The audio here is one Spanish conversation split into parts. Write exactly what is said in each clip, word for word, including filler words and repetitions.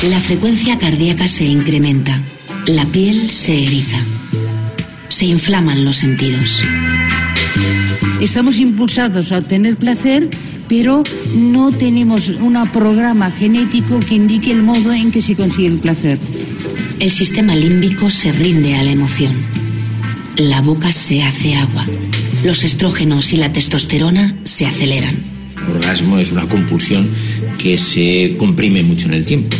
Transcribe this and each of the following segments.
La frecuencia cardíaca se incrementa, la piel se eriza, se inflaman los sentidos. Estamos impulsados a obtener placer, pero no tenemos un programa genético que indique el modo en que se consigue el placer. El sistema límbico se rinde a la emoción. La boca se hace agua. Los estrógenos y la testosterona se aceleran. El orgasmo es una compulsión que se comprime mucho en el tiempo.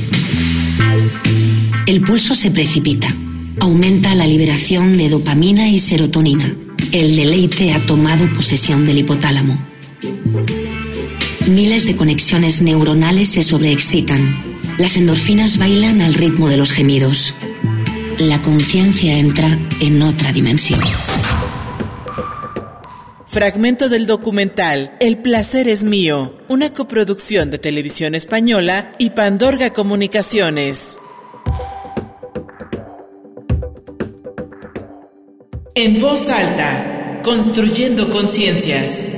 El pulso se precipita. Aumenta la liberación de dopamina y serotonina. El deleite ha tomado posesión del hipotálamo. Miles de conexiones neuronales se sobreexcitan. Las endorfinas bailan al ritmo de los gemidos. La conciencia entra en otra dimensión. Fragmento del documental El placer es mío, una coproducción de Televisión Española y Pandorga Comunicaciones. En voz alta, construyendo conciencias.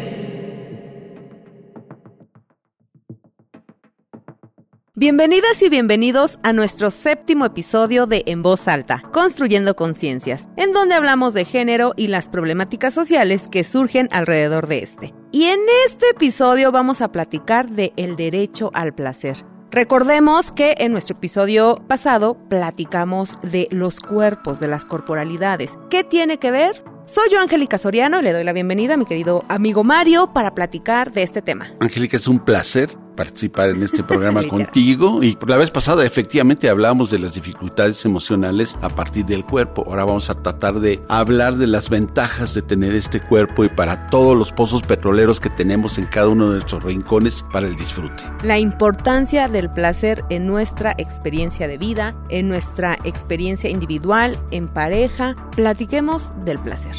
Bienvenidas y bienvenidos a nuestro séptimo episodio de En Voz Alta, Construyendo Conciencias, en donde hablamos de género y las problemáticas sociales que surgen alrededor de este. Y en este episodio vamos a platicar de el derecho al placer. Recordemos que en nuestro episodio pasado platicamos de los cuerpos, de las corporalidades. ¿Qué tiene que ver? Soy yo, Angélica Soriano, y le doy la bienvenida a mi querido amigo Mario para platicar de este tema. Angélica, es un placer participar en este programa contigo, y por la vez pasada efectivamente hablábamos de las dificultades emocionales a partir del cuerpo. Ahora vamos a tratar de hablar de las ventajas de tener este cuerpo y para todos los pozos petroleros que tenemos en cada uno de nuestros rincones para el disfrute. La importancia del placer en nuestra experiencia de vida, en nuestra experiencia individual, en pareja. Platiquemos del placer.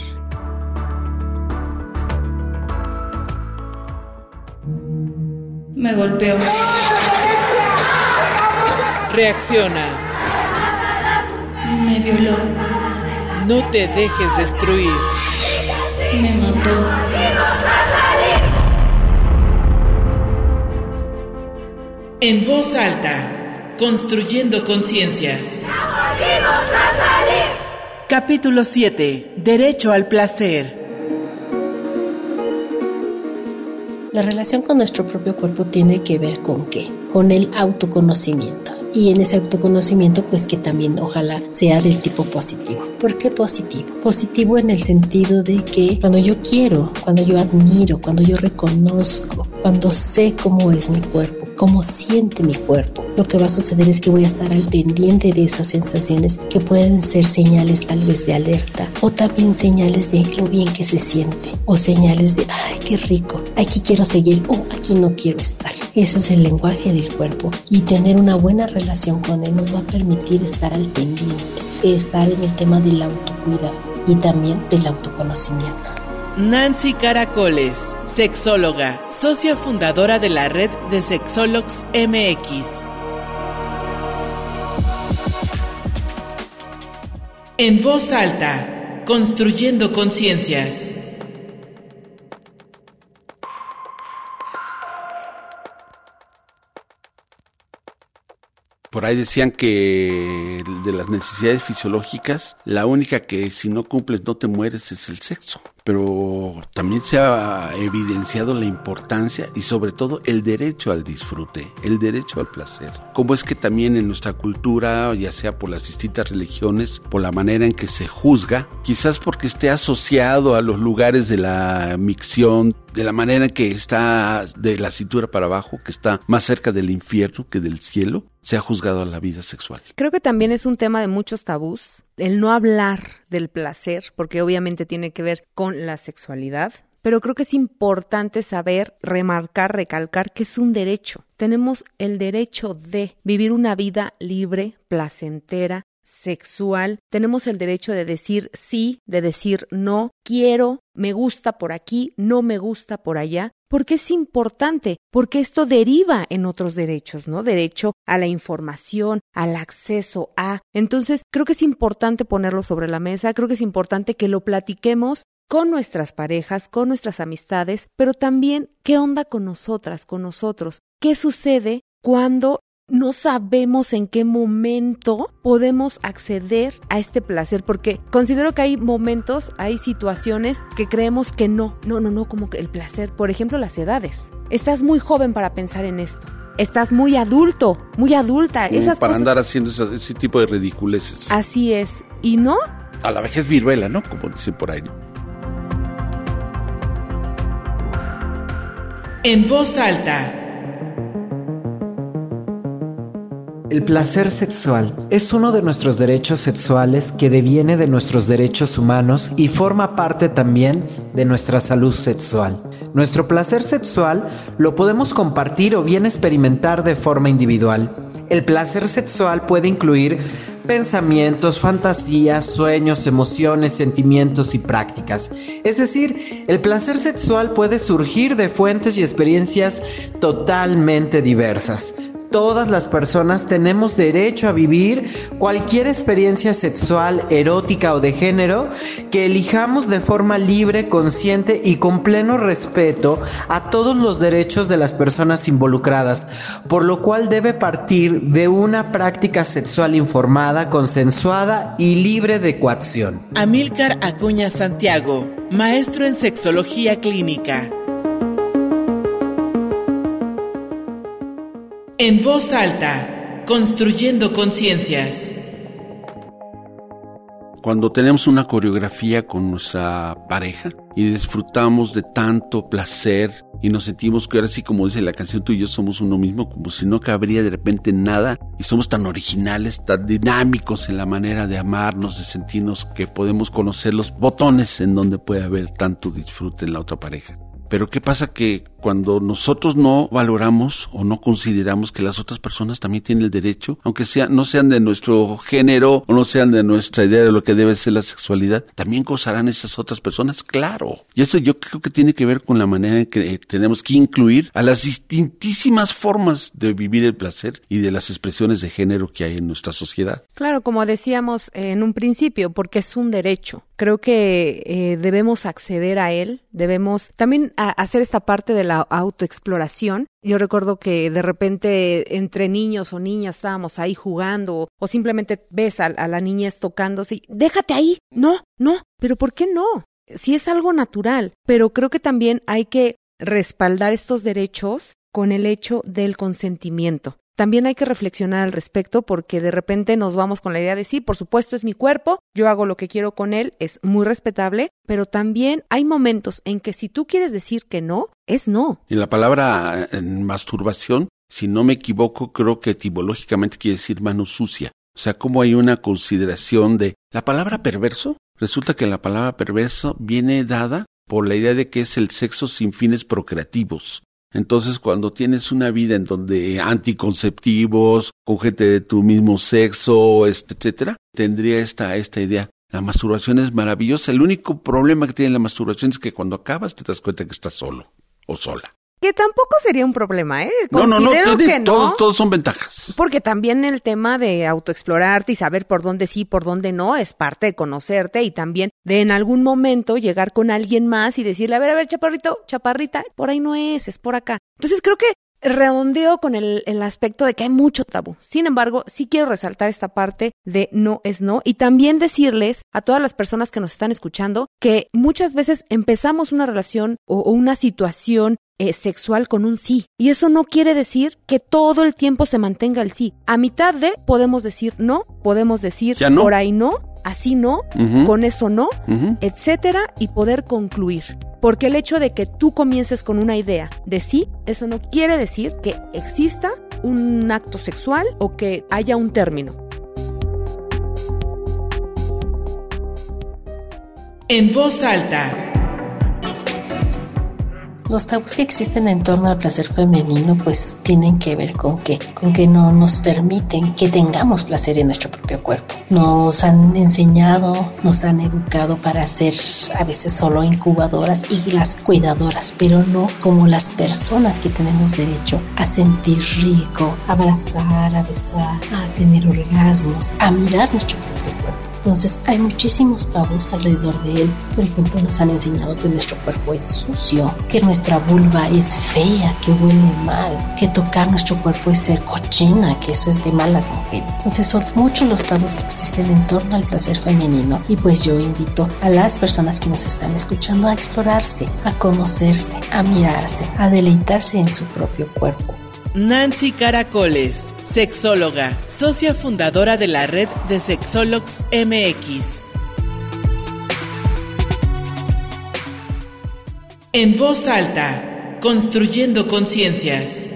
Me golpeó. Reacciona. Me violó. No te dejes destruir. Me mató. En voz alta, construyendo conciencias. Capítulo siete. Derecho al placer. La relación con nuestro propio cuerpo tiene que ver con qué, con el autoconocimiento. Y en ese autoconocimiento, pues que también ojalá sea del tipo positivo. ¿Por qué positivo? Positivo en el sentido de que cuando yo quiero, cuando yo admiro, cuando yo reconozco, cuando sé cómo es mi cuerpo, cómo siente mi cuerpo, lo que va a suceder es que voy a estar al pendiente de esas sensaciones que pueden ser señales tal vez de alerta, o también señales de lo bien que se siente, o señales de ay, qué rico, aquí quiero seguir, o aquí no quiero estar. Ese es el lenguaje del cuerpo, y tener una buena relación con él nos va a permitir estar al pendiente, estar en el tema del autocuidado y también del autoconocimiento. Nancy Caracoles, sexóloga, socia fundadora de la red de Sexólogos M X. En voz alta, construyendo conciencias. Por ahí decían que de las necesidades fisiológicas, la única que si no cumples no te mueres es el sexo. Pero también se ha evidenciado la importancia y sobre todo el derecho al disfrute, el derecho al placer. Como es que también en nuestra cultura, ya sea por las distintas religiones, por la manera en que se juzga, quizás porque esté asociado a los lugares de la micción, de la manera en que está de la cintura para abajo, que está más cerca del infierno que del cielo, se ha juzgado a la vida sexual. Creo que también es un tema de muchos tabús, el no hablar del placer, porque obviamente tiene que ver con la sexualidad, pero creo que es importante saber, remarcar, recalcar que es un derecho. Tenemos el derecho de vivir una vida libre, placentera, sexual. Tenemos el derecho de decir sí, de decir no, quiero, me gusta por aquí, no me gusta por allá. Porque es importante, porque esto deriva en otros derechos, ¿no? Derecho a la información, al acceso a. Entonces, creo que es importante ponerlo sobre la mesa, creo que es importante que lo platiquemos con nuestras parejas, con nuestras amistades, pero también qué onda con nosotras, con nosotros. ¿Qué sucede cuando no sabemos en qué momento podemos acceder a este placer, porque considero que hay momentos, hay situaciones que creemos que no, no, no, no, como que el placer, por ejemplo, las edades. Estás muy joven para pensar en esto. Estás muy adulto, muy adulta. Como esas para cosas... andar haciendo ese, ese tipo de ridiculeces. Así es. ¿Y no? A la vejez viruela, ¿no? Como dicen por ahí, ¿no? En voz alta. El placer sexual es uno de nuestros derechos sexuales que deviene de nuestros derechos humanos y forma parte también de nuestra salud sexual. Nuestro placer sexual lo podemos compartir o bien experimentar de forma individual. El placer sexual puede incluir pensamientos, fantasías, sueños, emociones, sentimientos y prácticas. Es decir, el placer sexual puede surgir de fuentes y experiencias totalmente diversas. Todas las personas tenemos derecho a vivir cualquier experiencia sexual, erótica o de género que elijamos de forma libre, consciente y con pleno respeto a todos los derechos de las personas involucradas, por lo cual debe partir de una práctica sexual informada, consensuada y libre de coacción. Amílcar Acuña Santiago, maestro en sexología clínica. En voz alta, construyendo conciencias. Cuando tenemos una coreografía con nuestra pareja y disfrutamos de tanto placer y nos sentimos que ahora sí, como dice la canción, tú y yo somos uno mismo, como si no cabría de repente nada, y somos tan originales, tan dinámicos en la manera de amarnos, de sentirnos que podemos conocer los botones en donde puede haber tanto disfrute en la otra pareja. Pero ¿qué pasa? Que cuando nosotros no valoramos o no consideramos que las otras personas también tienen el derecho, aunque sea, no sean de nuestro género o no sean de nuestra idea de lo que debe ser la sexualidad, también gozarán esas otras personas, claro. Y eso yo creo que tiene que ver con la manera en que tenemos que incluir a las distintísimas formas de vivir el placer y de las expresiones de género que hay en nuestra sociedad. Claro, como decíamos en un principio, porque es un derecho. Creo que eh, debemos acceder a él, debemos también a hacer esta parte de la autoexploración. Yo recuerdo que de repente entre niños o niñas estábamos ahí jugando o simplemente ves a, a la niñez tocándose y déjate ahí. No, no, pero ¿por qué no? Sí es algo natural, pero creo que también hay que respaldar estos derechos con el hecho del consentimiento. También hay que reflexionar al respecto porque de repente nos vamos con la idea de sí, por supuesto es mi cuerpo, yo hago lo que quiero con él, es muy respetable, pero también hay momentos en que si tú quieres decir que no, es no. Y la palabra en masturbación, si no me equivoco, creo que etimológicamente quiere decir mano sucia. O sea, como hay una consideración de la palabra perverso. Resulta que la palabra perverso viene dada por la idea de que es el sexo sin fines procreativos. Entonces, cuando tienes una vida en donde anticonceptivos, con gente de tu mismo sexo, etcétera, tendría esta, esta idea. La masturbación es maravillosa. El único problema que tiene la masturbación es que cuando acabas te das cuenta que estás solo o sola. Que tampoco sería un problema, ¿eh? Considero no, no, no, tiene, que no. Todos, todos son ventajas. Porque también el tema de autoexplorarte y saber por dónde sí, por dónde no, es parte de conocerte y también de en algún momento llegar con alguien más y decirle, a ver, a ver, chaparrito, chaparrita, por ahí no es, es por acá. Entonces creo que redondeo con el, el aspecto de que hay mucho tabú. Sin embargo, sí quiero resaltar esta parte de no es no y también decirles a todas las personas que nos están escuchando que muchas veces empezamos una relación o, o una situación eh, sexual con un sí. Y eso no quiere decir que todo el tiempo se mantenga el sí. A mitad de podemos decir no, podemos decir no. Por ahí no, así no, uh-huh. Con eso no, uh-huh. Etcétera, y poder concluir. Porque el hecho de que tú comiences con una idea de sí, eso no quiere decir que exista un acto sexual o que haya un término. En voz alta. Los tabús que existen en torno al placer femenino pues tienen que ver con qué, con que no nos permiten que tengamos placer en nuestro propio cuerpo. Nos han enseñado, nos han educado para ser a veces solo incubadoras y las cuidadoras, pero no como las personas que tenemos derecho a sentir rico, a abrazar, a besar, a tener orgasmos, a mirar nuestro propio cuerpo. Entonces hay muchísimos tabús alrededor de él. Por ejemplo, nos han enseñado que nuestro cuerpo es sucio, que nuestra vulva es fea, que huele mal, que tocar nuestro cuerpo es ser cochina, que eso es de malas mujeres. Entonces son muchos los tabús que existen en torno al placer femenino, y pues yo invito a las personas que nos están escuchando a explorarse, a conocerse, a mirarse, a deleitarse en su propio cuerpo. Nancy Caracoles, sexóloga, socia fundadora de la red de Sexólogs M X. En voz alta, construyendo conciencias.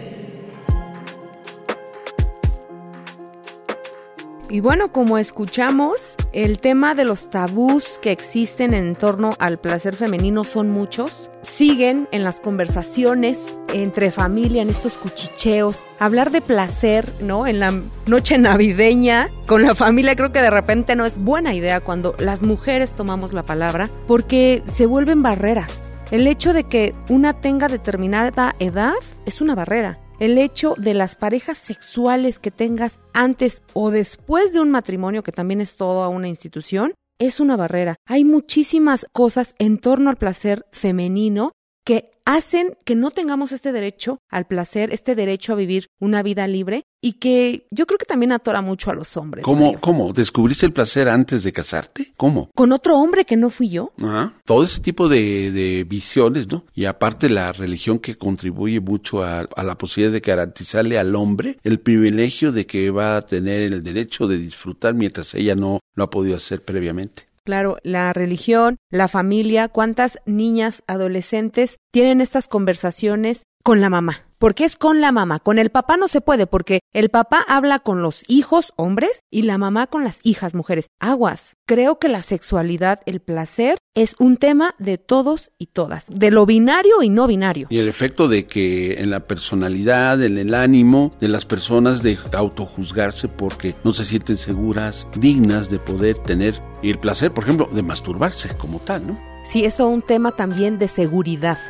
Y bueno, como escuchamos, el tema de los tabús que existen en torno al placer femenino son muchos. Siguen en las conversaciones entre familia, en estos cuchicheos. Hablar de placer, ¿no? En la noche navideña con la familia creo que de repente no es buena idea cuando las mujeres tomamos la palabra, porque se vuelven barreras. El hecho de que una tenga determinada edad es una barrera. El hecho de las parejas sexuales que tengas antes o después de un matrimonio, que también es toda una institución, es una barrera. Hay muchísimas cosas en torno al placer femenino que hacen que no tengamos este derecho al placer, este derecho a vivir una vida libre, y que yo creo que también atora mucho a los hombres. ¿Cómo? Mario. ¿Cómo? ¿Descubriste el placer antes de casarte? ¿Cómo? ¿Con otro hombre que no fui yo? Ajá. Todo ese tipo de, de visiones, ¿no? Y aparte la religión que contribuye mucho a, a la posibilidad de garantizarle al hombre el privilegio de que va a tener el derecho de disfrutar mientras ella no lo ha podido hacer previamente. Claro, la religión, la familia, ¿cuántas niñas, adolescentes tienen estas conversaciones con la mamá? Porque es con la mamá, con el papá no se puede, porque el papá habla con los hijos hombres y la mamá con las hijas mujeres. Aguas, creo que la sexualidad, el placer, es un tema de todos y todas, de lo binario y no binario. Y el efecto de que en la personalidad, en el ánimo de las personas de autojuzgarse porque no se sienten seguras, dignas de poder tener, y el placer, por ejemplo, de masturbarse como tal, ¿no? Sí, es todo un tema también de seguridad.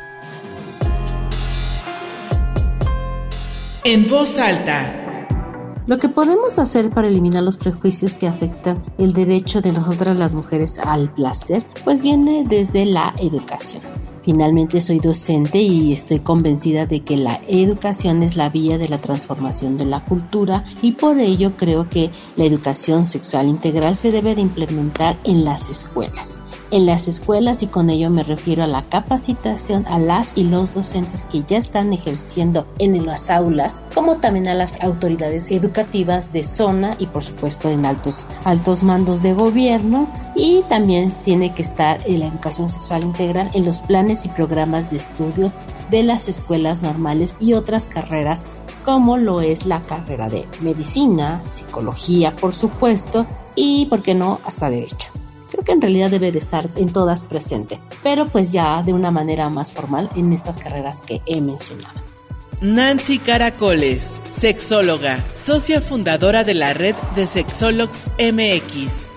En voz alta. Lo que podemos hacer para eliminar los prejuicios que afectan el derecho de nosotras las mujeres al placer, pues viene desde la educación. Finalmente soy docente y estoy convencida de que la educación es la vía de la transformación de la cultura, y por ello creo que la educación sexual integral se debe de implementar en las escuelas. En las escuelas, y con ello me refiero a la capacitación a las y los docentes que ya están ejerciendo en las aulas, como también a las autoridades educativas de zona y por supuesto en altos, altos mandos de gobierno. Y también tiene que estar en la educación sexual integral en los planes y programas de estudio de las escuelas normales y otras carreras, como lo es la carrera de medicina, psicología por supuesto, y por qué no hasta derecho. Creo que en realidad debe de estar en todas presente, pero pues ya de una manera más formal en estas carreras que he mencionado. Nancy Caracoles, sexóloga, socia fundadora de la red de Sexólogs M X.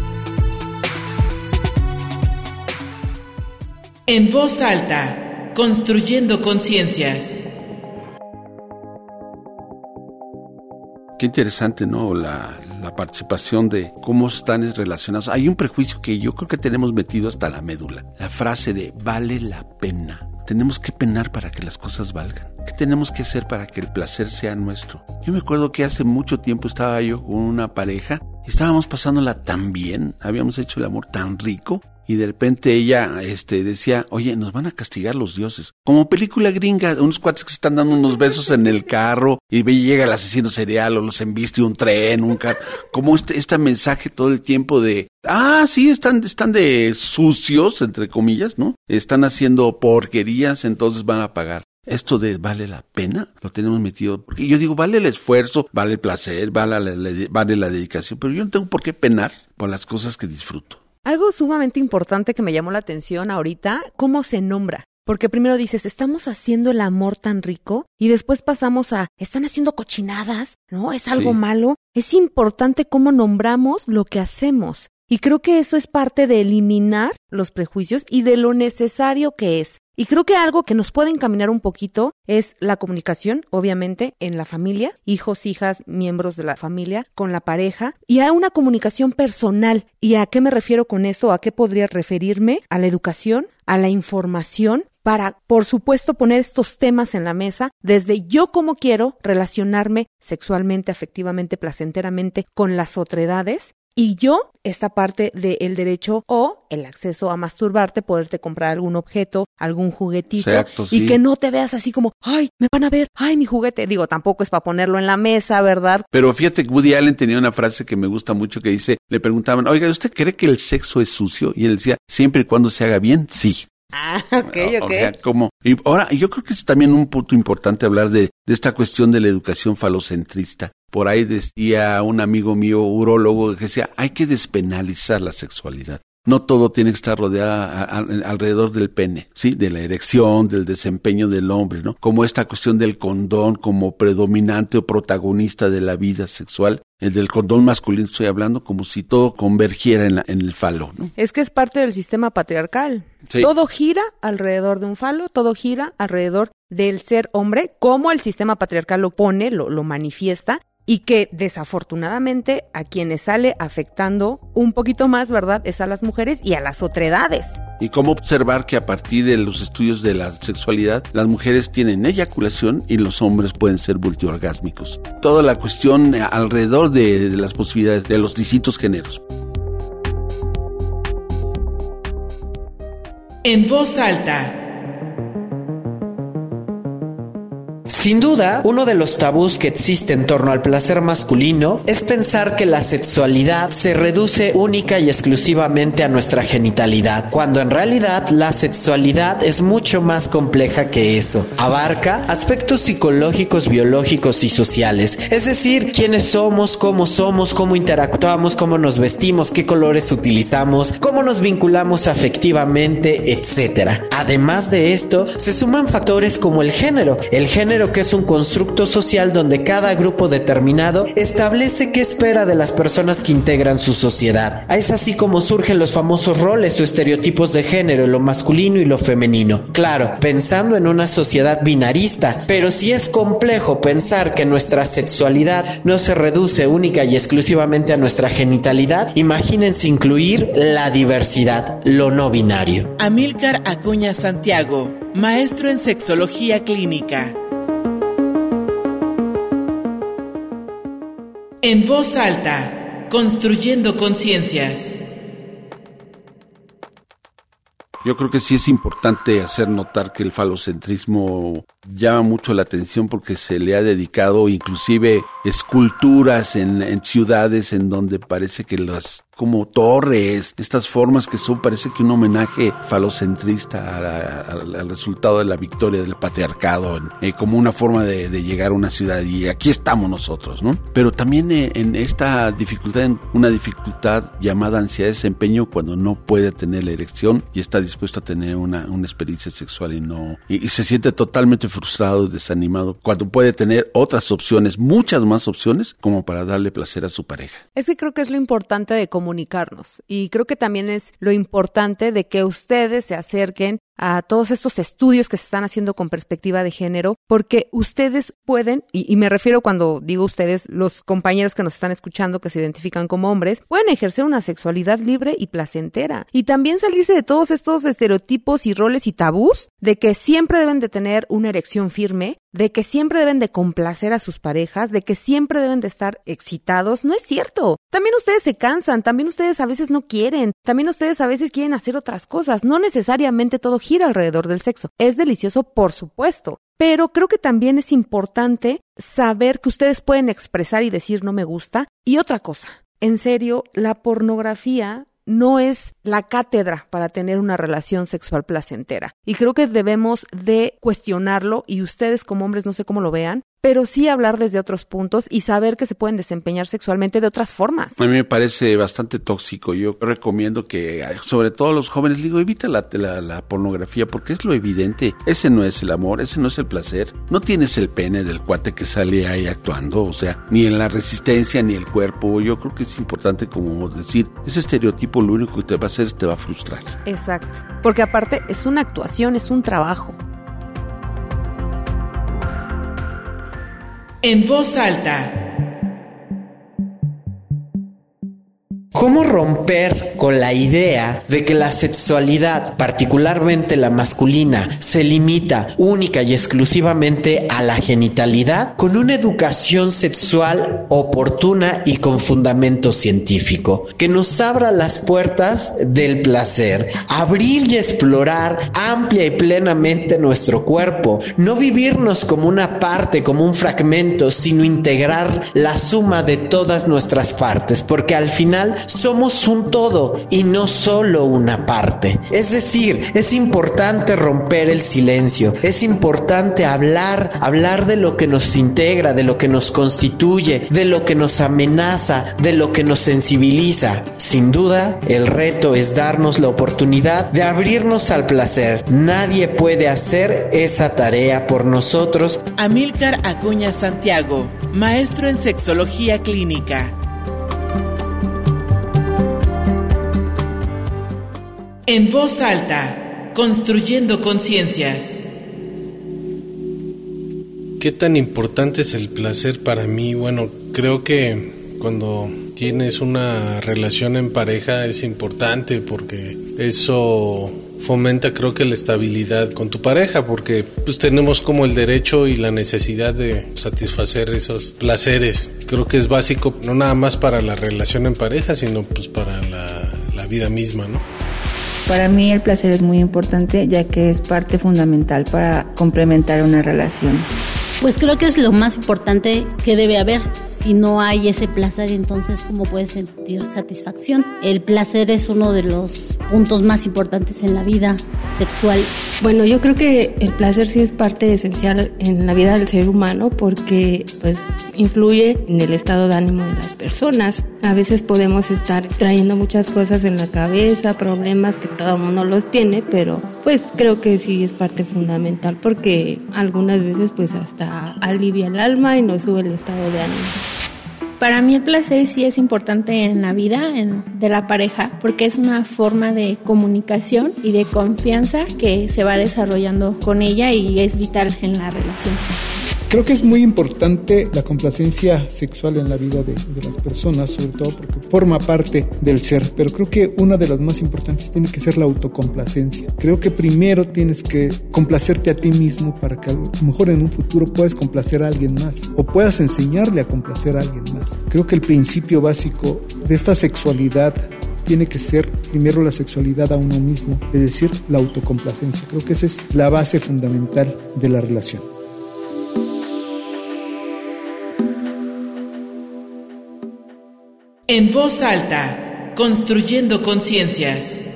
En voz alta, construyendo conciencias. Qué interesante, ¿no? La, la participación de cómo están relacionados. Hay un prejuicio que yo creo que tenemos metido hasta la médula. La frase de vale la pena. Tenemos que penar para que las cosas valgan. ¿Qué tenemos que hacer para que el placer sea nuestro? Yo me acuerdo que hace mucho tiempo estaba yo con una pareja y estábamos pasándola tan bien, habíamos hecho el amor tan rico, y de repente ella este, decía, oye, nos van a castigar los dioses. Como película gringa, unos cuates que se están dando unos besos en el carro y llega el asesino serial o los embiste un tren, un carro. Como este, este mensaje todo el tiempo de, ah, sí, están, están de sucios, entre comillas, ¿no? Están haciendo porquerías, entonces van a pagar. Esto de vale la pena, lo tenemos metido, porque yo digo, vale el esfuerzo, vale el placer, vale la, la, vale la dedicación, pero yo no tengo por qué penar por las cosas que disfruto. Algo sumamente importante que me llamó la atención ahorita, cómo se nombra. Porque primero dices, estamos haciendo el amor tan rico, y después pasamos a, están haciendo cochinadas, ¿no? Es algo sí. malo. Es importante cómo nombramos lo que hacemos. Y creo que eso es parte de eliminar los prejuicios y de lo necesario que es. Y creo que algo que nos puede encaminar un poquito es la comunicación, obviamente, en la familia, hijos, hijas, miembros de la familia, con la pareja, y a una comunicación personal. ¿Y a qué me refiero con esto? ¿A qué podría referirme? A la educación, a la información, para, por supuesto, poner estos temas en la mesa desde yo cómo quiero relacionarme sexualmente, afectivamente, placenteramente con las otredades. Y yo, esta parte del derecho o el acceso a masturbarte, poderte comprar algún objeto, algún juguetito, exacto, y sí. que no te veas así como, ay, me van a ver, ay, mi juguete. Digo, tampoco es para ponerlo en la mesa, ¿verdad? Pero fíjate que Woody Allen tenía una frase que me gusta mucho que dice, le preguntaban, oiga, ¿usted cree que el sexo es sucio? Y él decía, siempre y cuando se haga bien, sí. Ah, ok, ok. O sea, como, y ahora, yo creo que es también un punto importante hablar de, de esta cuestión de la educación falocentrista. Por ahí decía un amigo mío, urólogo, que decía, hay que despenalizar la sexualidad. No todo tiene que estar rodeada a, a, alrededor del pene, ¿sí? De la erección, del desempeño del hombre, ¿no? Como esta cuestión del condón como predominante o protagonista de la vida sexual. El del condón masculino estoy hablando como si todo convergiera en, la, en el falo, ¿no? Es que es parte del sistema patriarcal. Sí. Todo gira alrededor de un falo, todo gira alrededor del ser hombre, como el sistema patriarcal lo pone, lo, lo manifiesta. Y que desafortunadamente a quienes sale afectando un poquito más, ¿verdad?, es a las mujeres y a las otredades. Y cómo observar que a partir de los estudios de la sexualidad, las mujeres tienen eyaculación y los hombres pueden ser multiorgásmicos. Toda la cuestión alrededor de, de las posibilidades de los distintos géneros. En voz alta. Sin duda, uno de los tabús que existe en torno al placer masculino es pensar que la sexualidad se reduce única y exclusivamente a nuestra genitalidad, cuando en realidad la sexualidad es mucho más compleja que eso. Abarca aspectos psicológicos, biológicos y sociales, es decir, quiénes somos, cómo somos, cómo interactuamos, cómo nos vestimos, qué colores utilizamos, cómo nos vinculamos afectivamente, etcétera. Además de esto, se suman factores como el género, el género que es un constructo social donde cada grupo determinado establece qué espera de las personas que integran su sociedad. Es así como surgen los famosos roles o estereotipos de género, lo masculino y lo femenino. Claro, pensando en una sociedad binarista, pero si es complejo pensar que nuestra sexualidad no se reduce única y exclusivamente a nuestra genitalidad, imagínense incluir la diversidad, lo no binario. Amílcar Acuña Santiago, maestro en sexología clínica. En voz alta, construyendo conciencias. Yo creo que sí es importante hacer notar que el falocentrismo llama mucho la atención porque se le ha dedicado inclusive esculturas en, en ciudades en donde parece que las como torres, estas formas que son, parece que un homenaje falocentrista a la, a, al resultado de la victoria del patriarcado, eh, como una forma de, de llegar a una ciudad y aquí estamos nosotros, ¿no? Pero también eh, en esta dificultad, en una dificultad llamada ansiedad de desempeño cuando no puede tener la erección y está dispuesto a tener una, una experiencia sexual y no, y, y se siente totalmente frustrado y desanimado cuando puede tener otras opciones, muchas más opciones, como para darle placer a su pareja. Es que creo que es lo importante de comunicarnos y creo que también es lo importante de que ustedes se acerquen a todos estos estudios que se están haciendo con perspectiva de género, porque ustedes pueden, y, y me refiero cuando digo ustedes, los compañeros que nos están escuchando que se identifican como hombres, pueden ejercer una sexualidad libre y placentera y también salirse de todos estos estereotipos y roles y tabús de que siempre deben de tener una erección firme, de que siempre deben de complacer a sus parejas, de que siempre deben de estar excitados. No es cierto. También ustedes se cansan, también ustedes a veces no quieren, también ustedes a veces quieren hacer otras cosas. No necesariamente todo gira alrededor del sexo. Es delicioso, por supuesto, pero creo que también es importante saber que ustedes pueden expresar y decir no me gusta. Y otra cosa, en serio, la pornografía no es la cátedra para tener una relación sexual placentera. Y creo que debemos de cuestionarlo y ustedes como hombres no sé cómo lo vean, pero sí hablar desde otros puntos y saber que se pueden desempeñar sexualmente de otras formas. A mí me parece bastante tóxico. Yo recomiendo que, sobre todo a los jóvenes, digo, evita la, la, la pornografía porque es lo evidente. Ese no es el amor, ese no es el placer. No tienes el pene del cuate que sale ahí actuando, o sea, ni en la resistencia ni el cuerpo. Yo creo que es importante como decir, ese estereotipo lo único que te va a hacer es te va a frustrar. Exacto, porque aparte es una actuación, es un trabajo. En voz alta. ¿Cómo romper con la idea de que la sexualidad, particularmente la masculina, se limita única y exclusivamente a la genitalidad? Con una educación sexual oportuna y con fundamento científico, que nos abra las puertas del placer, abrir y explorar amplia y plenamente nuestro cuerpo, no vivirnos como una parte, como un fragmento, sino integrar la suma de todas nuestras partes, porque al final somos un todo y no solo una parte. Es decir, es importante romper el silencio, es importante hablar, hablar de lo que nos integra, de lo que nos constituye, de lo que nos amenaza, de lo que nos sensibiliza. Sin duda, el reto es darnos la oportunidad de abrirnos al placer. Nadie puede hacer esa tarea por nosotros. Amílcar Acuña Santiago, maestro en sexología clínica. En voz alta, construyendo conciencias. ¿Qué tan importante es el placer para mí? Bueno, creo que cuando tienes una relación en pareja es importante porque eso fomenta, creo que la estabilidad con tu pareja, porque pues tenemos como el derecho y la necesidad de satisfacer esos placeres. Creo que es básico, no nada más para la relación en pareja, sino pues para la, la vida misma, ¿no? Para mí el placer es muy importante, ya que es parte fundamental para complementar una relación. Pues creo que es lo más importante que debe haber. Si no hay ese placer, entonces ¿cómo puedes sentir satisfacción? El placer es uno de los puntos más importantes en la vida sexual. Bueno, yo creo que el placer sí es parte esencial en la vida del ser humano porque pues influye en el estado de ánimo de las personas. A veces podemos estar trayendo muchas cosas en la cabeza, problemas que todo el mundo los tiene, pero pues creo que sí es parte fundamental porque algunas veces pues hasta alivia el alma y nos sube el estado de ánimo. Para mí el placer sí es importante en la vida en, de la pareja porque es una forma de comunicación y de confianza que se va desarrollando con ella y es vital en la relación. Creo que es muy importante la complacencia sexual en la vida de, de las personas, sobre todo porque forma parte del ser, pero creo que una de las más importantes tiene que ser la autocomplacencia. Creo que primero tienes que complacerte a ti mismo para que a lo mejor en un futuro puedas complacer a alguien más o puedas enseñarle a complacer a alguien más. Creo que el principio básico de esta sexualidad tiene que ser primero la sexualidad a uno mismo, es decir, la autocomplacencia. Creo que esa es la base fundamental de la relación. En voz alta, construyendo conciencias.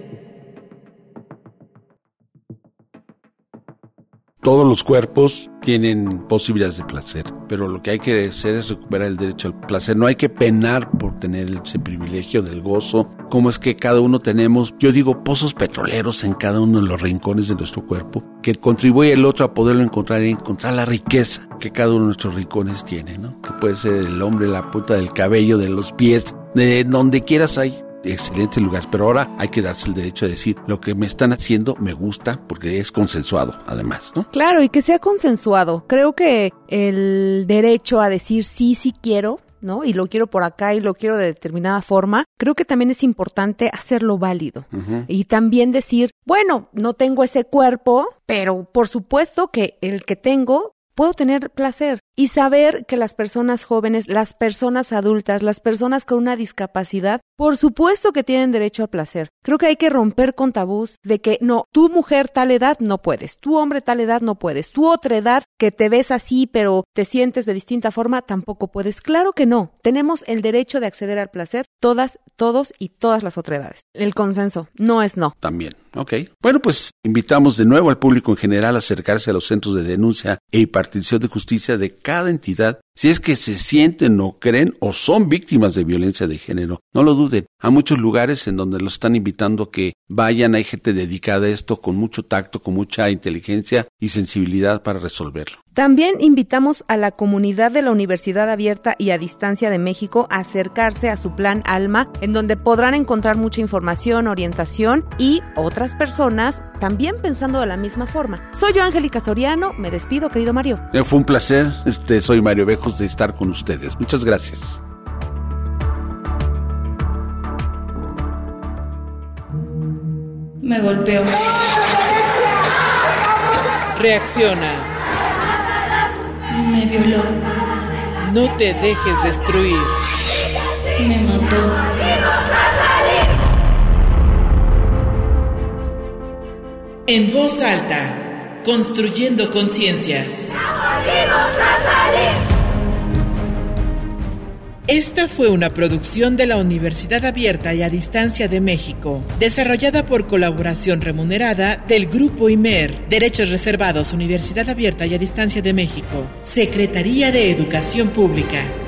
Todos los cuerpos tienen posibilidades de placer, pero lo que hay que hacer es recuperar el derecho al placer. No hay que penar por tener ese privilegio del gozo. Como es que cada uno tenemos, yo digo, pozos petroleros en cada uno de los rincones de nuestro cuerpo, que contribuye el otro a poderlo encontrar y encontrar la riqueza que cada uno de nuestros rincones tiene, ¿no? Que puede ser el hombre, la punta del cabello, de los pies, de donde quieras hay excelentes lugares, pero ahora hay que darse el derecho de decir lo que me están haciendo me gusta porque es consensuado además, ¿no? Claro, y que sea consensuado. Creo que el derecho a decir sí, sí quiero, ¿no? Y lo quiero por acá y lo quiero de determinada forma, creo que también es importante hacerlo válido. Uh-huh. Y también decir, bueno, no tengo ese cuerpo, pero por supuesto que el que tengo puedo tener placer y saber que las personas jóvenes, las personas adultas, las personas con una discapacidad Por supuesto que tienen derecho al placer. Creo que hay que romper con tabús de que no, tú mujer tal edad no puedes, tú hombre tal edad no puedes, tú otra edad que te ves así pero te sientes de distinta forma tampoco puedes. Claro que no. Tenemos el derecho de acceder al placer todas, todos y todas las otras edades. El consenso no es no. También. Ok. Bueno, pues invitamos de nuevo al público en general a acercarse a los centros de denuncia e impartición de justicia de cada entidad si es que se sienten o creen o son víctimas de violencia de género. No lo duden. Hay muchos lugares en donde los están invitando a que vayan. Hay gente dedicada a esto con mucho tacto, con mucha inteligencia y sensibilidad para resolverlo. También invitamos a la comunidad de la Universidad Abierta y a Distancia de México a acercarse a su plan ALMA, en donde podrán encontrar mucha información, orientación y otras personas también pensando de la misma forma. Soy yo, Angélica Soriano. Me despido, querido Mario. Eh, fue un placer. Este, soy Mario Bejos de estar con ustedes. Muchas gracias. Me golpeó. Reacciona. Me violó. No te dejes destruir. Me mató. En voz alta, construyendo conciencias. Esta fue una producción de la Universidad Abierta y a Distancia de México, desarrollada por colaboración remunerada del Grupo I M E R, Derechos Reservados, Universidad Abierta y a Distancia de México, Secretaría de Educación Pública.